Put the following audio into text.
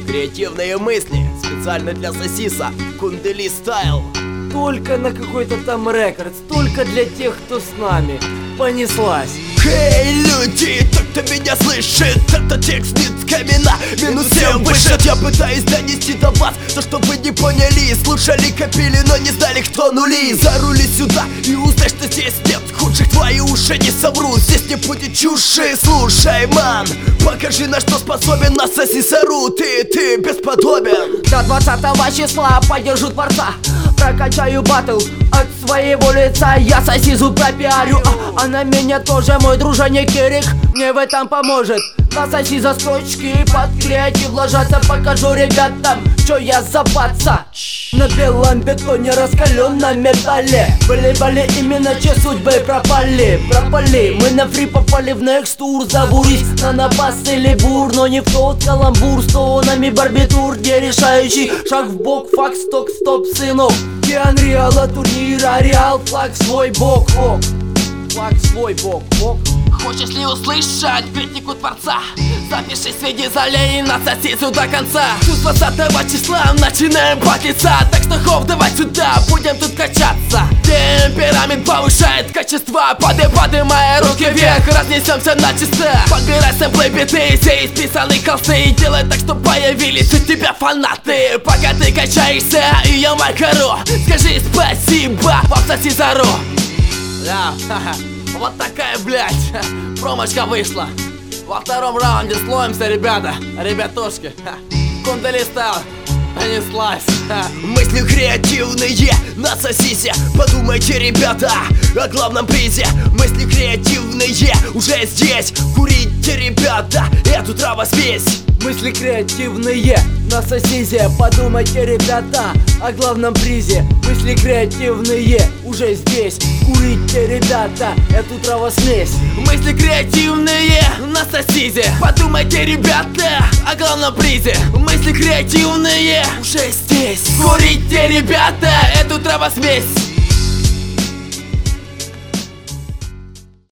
Креативные мысли специально для сосиса. Кундели стайл. Только на какой-то там рекордс, только для тех, кто с нами. Понеслась. Эй, люди, тот, кто меня слышит, этот текст нитками на минус 7 выше. Я пытаюсь донести до вас то, что вы не поняли. Слушали, копили, но не знали, кто нули. Зарули сюда и узнай, что здесь нет худших. Твои уши не соврут, здесь не будет чуши. Слушай, ман, покажи, на что способен. Насоси сору, ты бесподобен. До 20 числа подержу Творца, прокачаю батл от своего лица. Я сосизу пропиарю, а на меня тоже мой дружаник Кирик мне в этом поможет. Насоси за строчки, под креатив ложаться. Покажу ребятам, что я за баца. На белом бетоне, раскаленном металле. Были именно че судьбы пропали. Мы на фри попали в next тур. Забурись на напас или бур, но не в тот каламбур. С тонами барбитур, где решающий шаг в бок. Факт, сток, стоп, сынок. Киан Реала турнира, Реал, флаг свой бок. Флаг свой бок. Хочешь ли услышать критику Творца? Запиши, следи за лей, насоси до конца. С 20 числа начинаем батиться. Так что хоп, давай сюда, будем тут качаться. Темперамент повышает качество. Подымая руки вверх, разнесемся начисто. Подбирай сэмплы, биты, сей списанные холсты. И делай так, что появились у тебя фанаты. Пока ты качаешься, и я макару, скажи спасибо, пососи зару. Вот такая, блядь, промочка вышла. Во втором раунде слоимся, ребятушки. Кундели стайл, понеслась. Мысли креативные, насосите. Подумайте, ребята, о главном призе. Мысли креативные уже здесь. Курите, ребята, эту травосмесь. Мысли креативные на сосизе. Подумайте, ребята, о главном призе. Мысли креативные уже здесь. Курите, ребята, эту травосмесь. Мысли креативные на сосизе. Подумайте, ребята, о главном призе. Мысли креативные уже здесь. Курите, ребята, эту травосмесь.